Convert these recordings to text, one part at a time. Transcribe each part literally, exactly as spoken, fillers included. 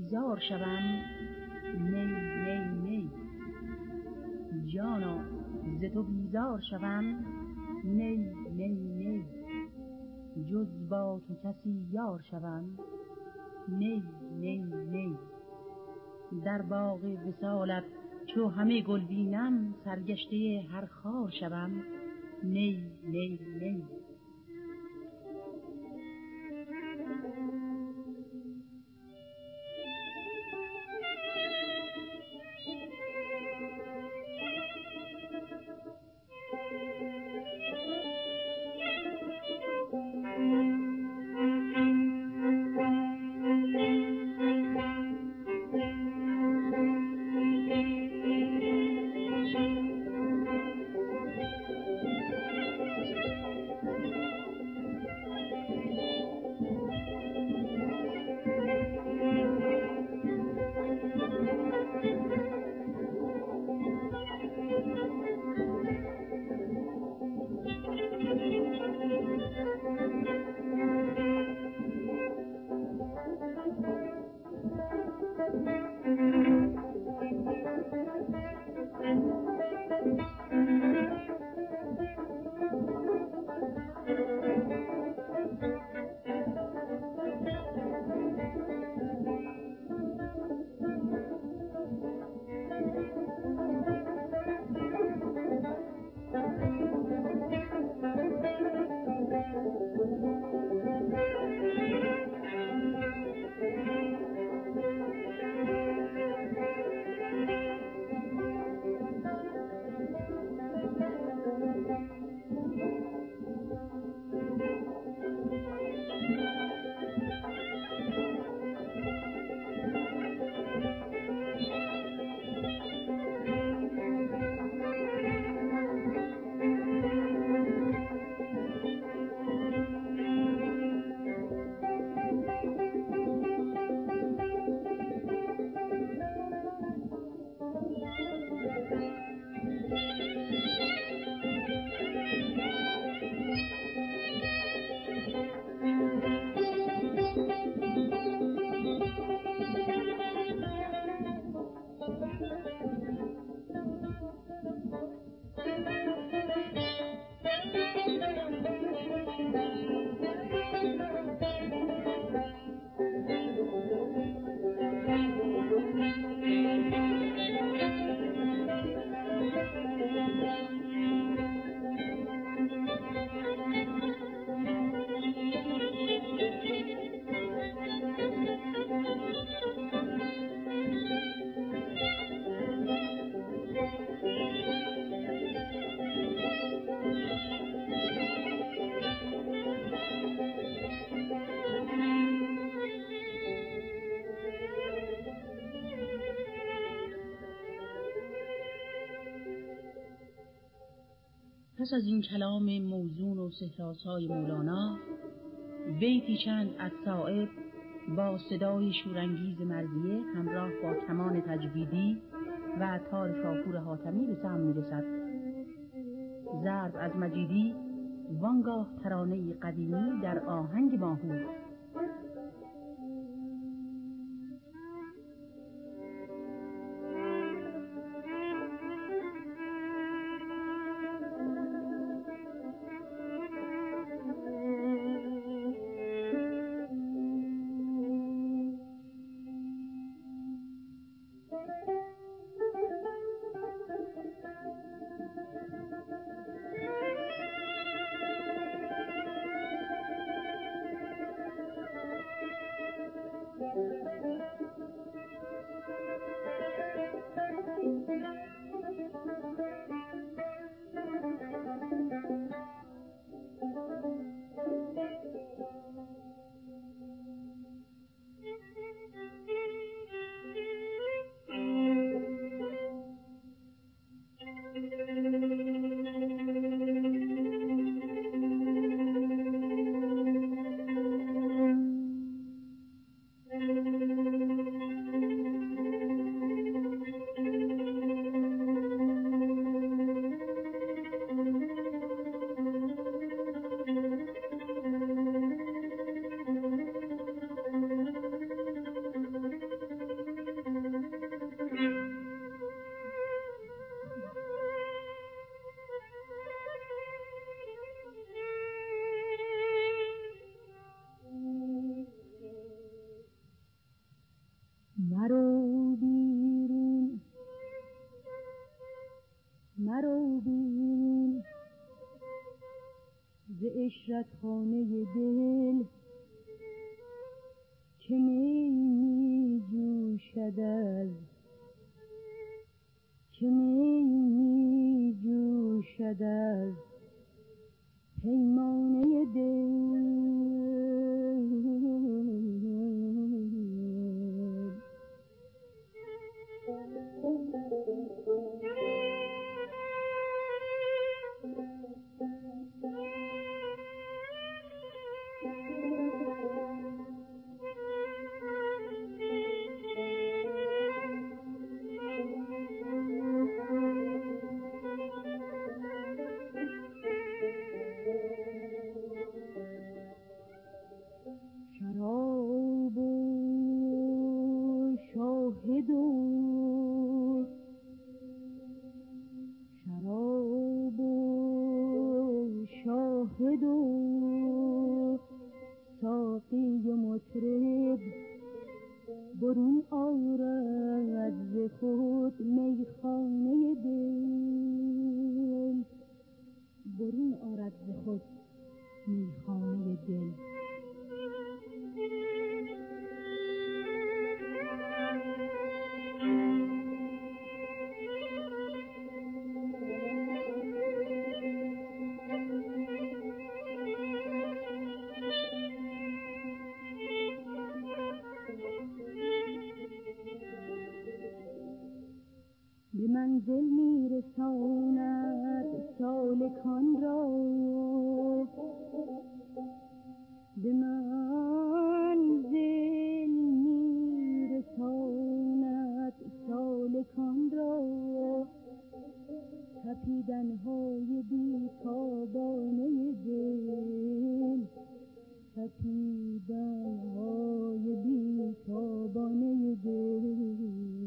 بیزار شوم، نی نی نی. جانا ز تو بیزار شوم، نی نی نی. جز با تو کسی یار شوم، نی نی نی. در باغ وصالت چو همه گل بینم، سرگشته هر خار شوم، نی نی نی. پس از این کلام موزون و سحرآسای مولانا، بیتی چند از صایب با صدای شورانگیز مرضیه همراه با کمان تجویدی و تار شاپور حاتمی به سهم می‌رسد. ضرب از مجیدی، وانگاه ترانه قدیمی در آهنگ ماهور. عشرت خانه دل که می می جوشد از که می می جوشد از پیمانه دل. شراب و شاهد و شراب و شاهد و ساقی و مطرب برون آرد ز خود میخانه دل، برون آرد ز خود میخانه دل. به منزل میرساند سالکان را، به منزل میرساند سالکان را، تپیدن‌های بیتابانه دل، تپیدن‌های بیتابانه دل.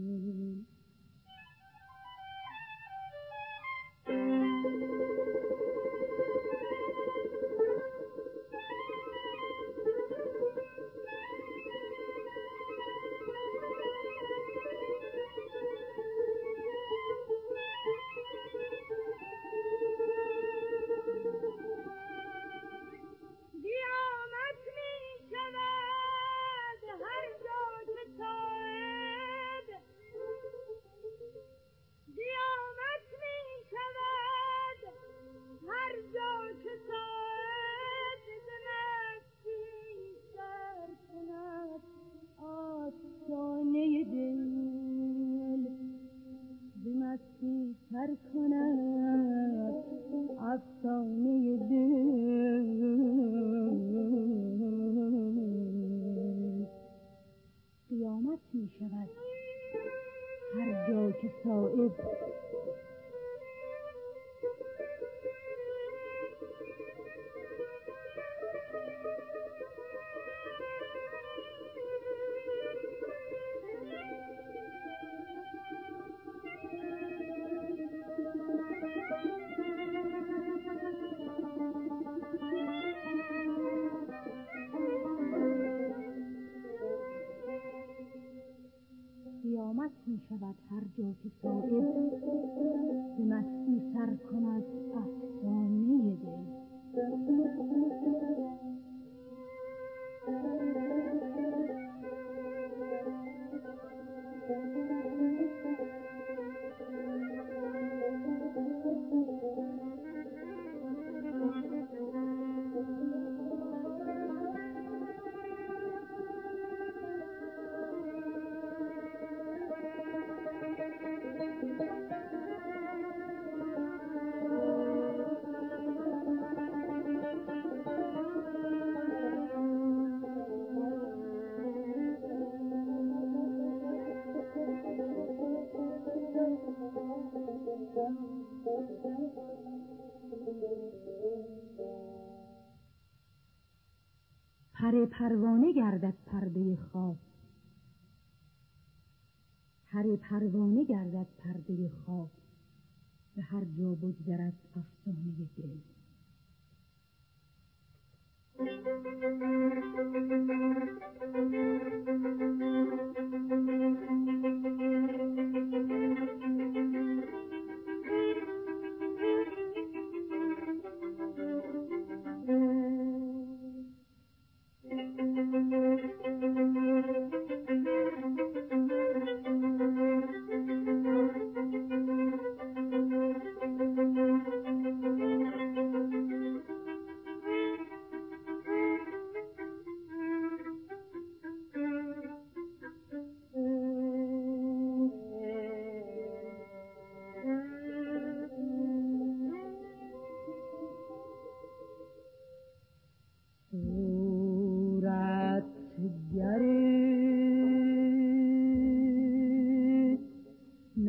سر کند افسانه دل، قیامت می شود هر جا که صایب قیامت می شود هر جا که صایب به مستی سر کند افسانه دل. پر پروانه گردد پرده خواب، پر پروانه گردد پرده خواب، به هر جا بگذرد افسانه دل.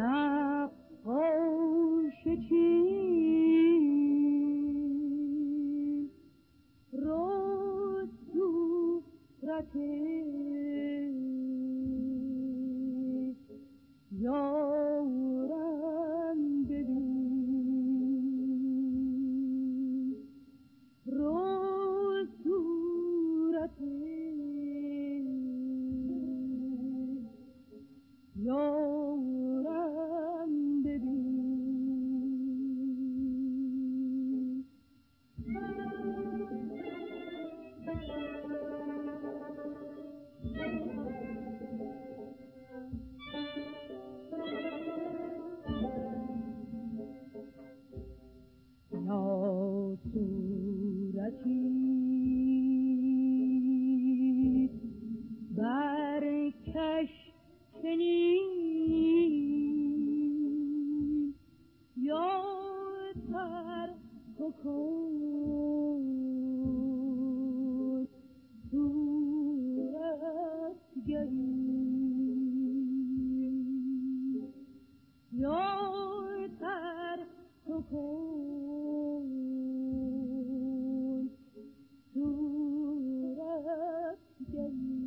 نقاش چین رو صورت یارم ببین، رو صورت یارم ببین. یا صورتی برکش چنین، یا تر کن صورتگری، یا تر کن صورتگری.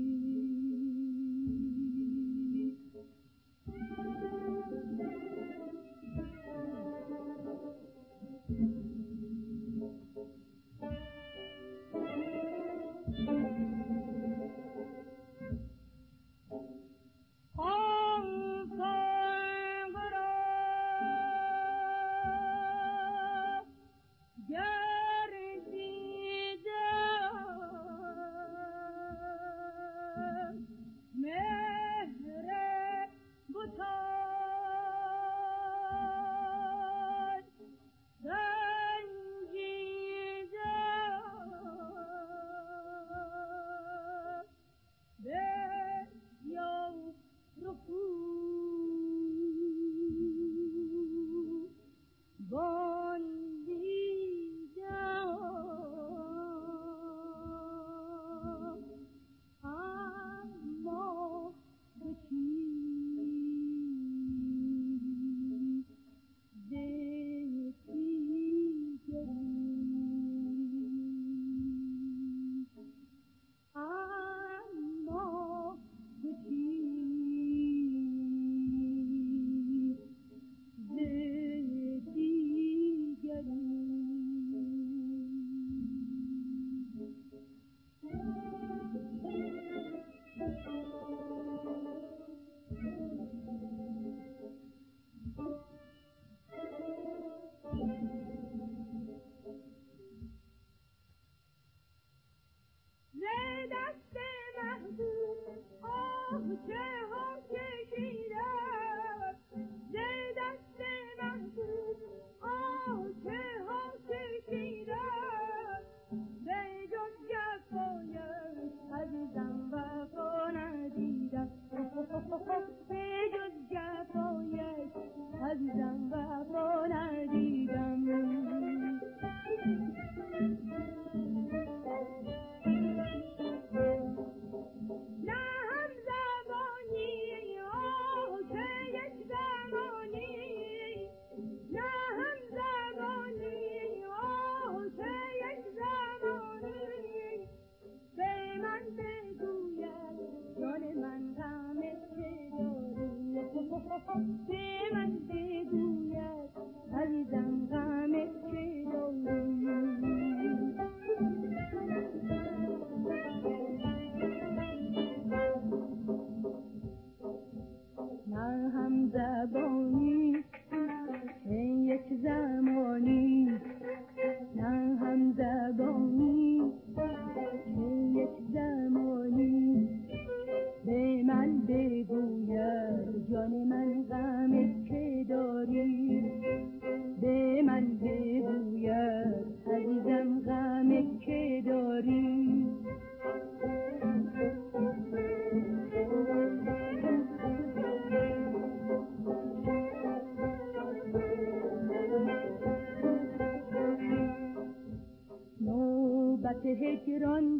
هجران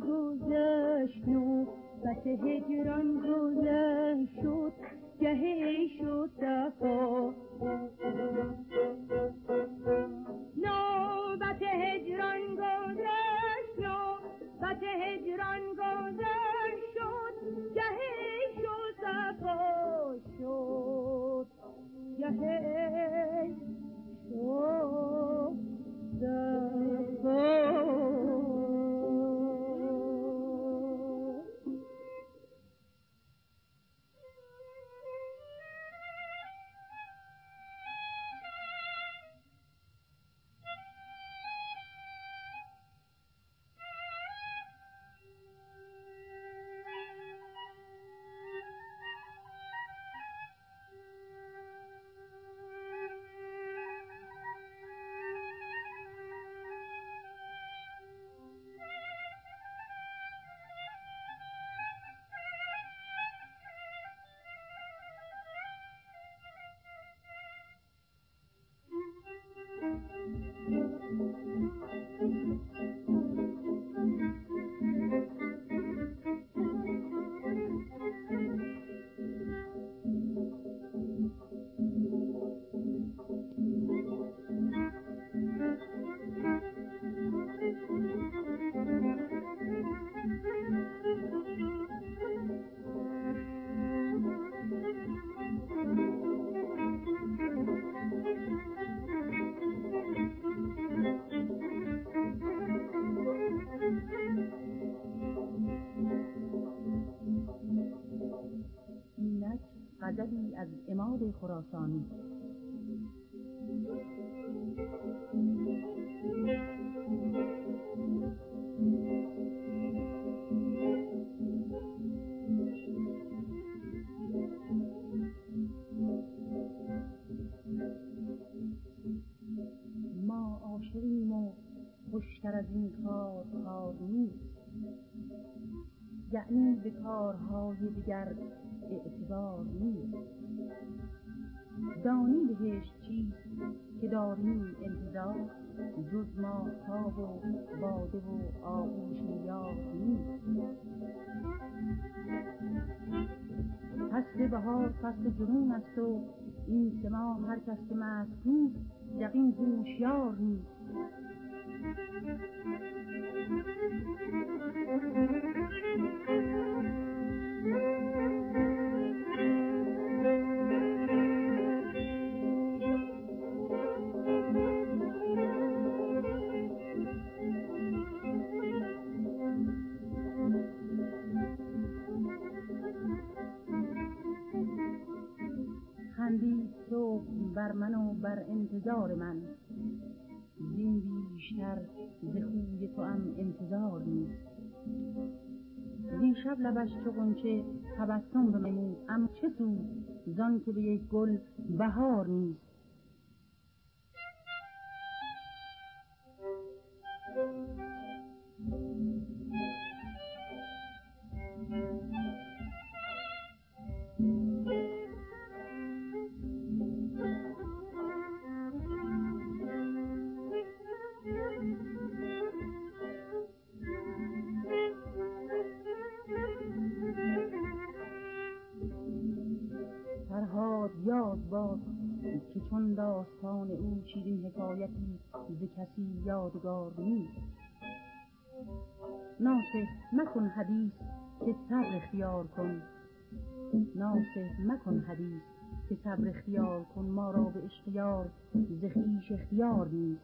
گذشت، نوبت هجران گذشت، شد گهی شد صفا آسانی. ما عاشقیم و خوشتر از این کار کار نیست، یعنی به کارهای دیگر اعتبار نیست. دانی بهشت چیست که داریم انتظار، جز ماهتاب و باده و آغوش یار نیست. فصل بهار فصل جنون است و این سه ماه هر کس که مست نیست یقین هوشیار نیست. خندید صبح بر من و بر انتظار من، زین بیشتر ز خوی تو هم انتظار نیست. دیشب لبش چو غنچه تبسم بنمود، اما چه سود زان که به یک گل بهار نیست. فرهاد یاد باد که چون داستان او شیرین حکایتی ز کسی یادگار نیست. ناصح مکن حدیث که صبر اختیار کن، ناصح مکن حدیث که صبر اختیار کن، ما را به عشق یار ز خویش اختیار نیست.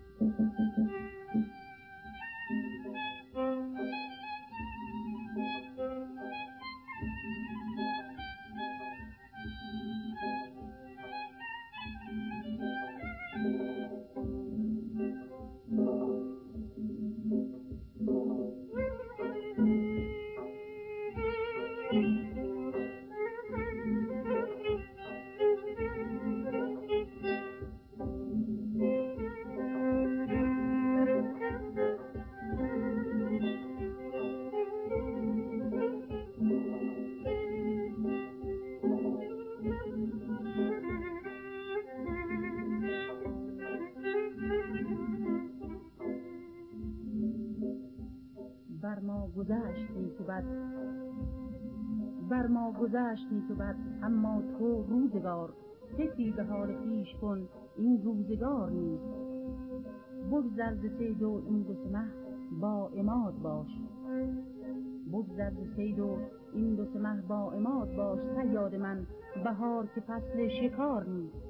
بر ما گذشت نیک و بد، بر ما گذشت نیک و بد، اما تو روزگار فکری به حال خویش کن، این روزگار نیست. بگذر ز صید و این دو سه مه با عماد باش، بگذر ز صید و این دو سه مه با عماد باش. صیاد من بهار که فصل شکار نیست.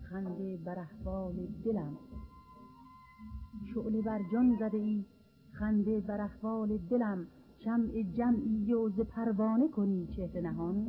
خنده بر احوال دلم. شعله بر جان زده ای خنده بر احوال دلم. شمع جمعی و ز پروانه کنی چهره نهان.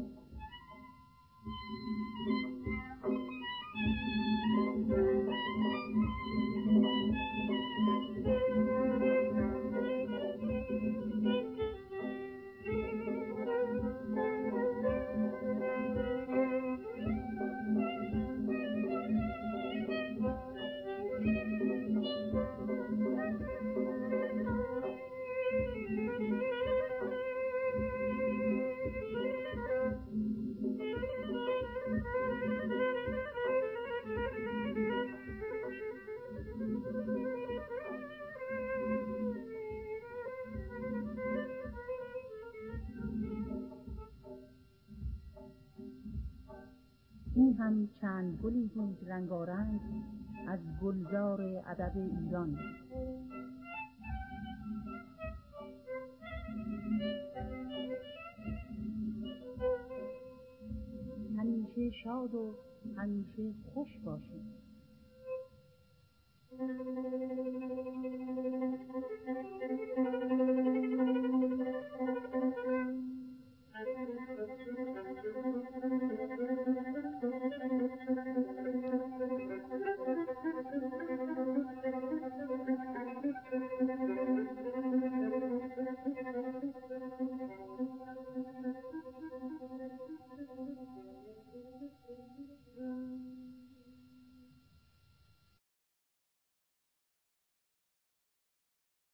این هم چند گلی بود رنگارنگ از گلزار ادب ایران. همیشه شاد و همیشه خوش باشید.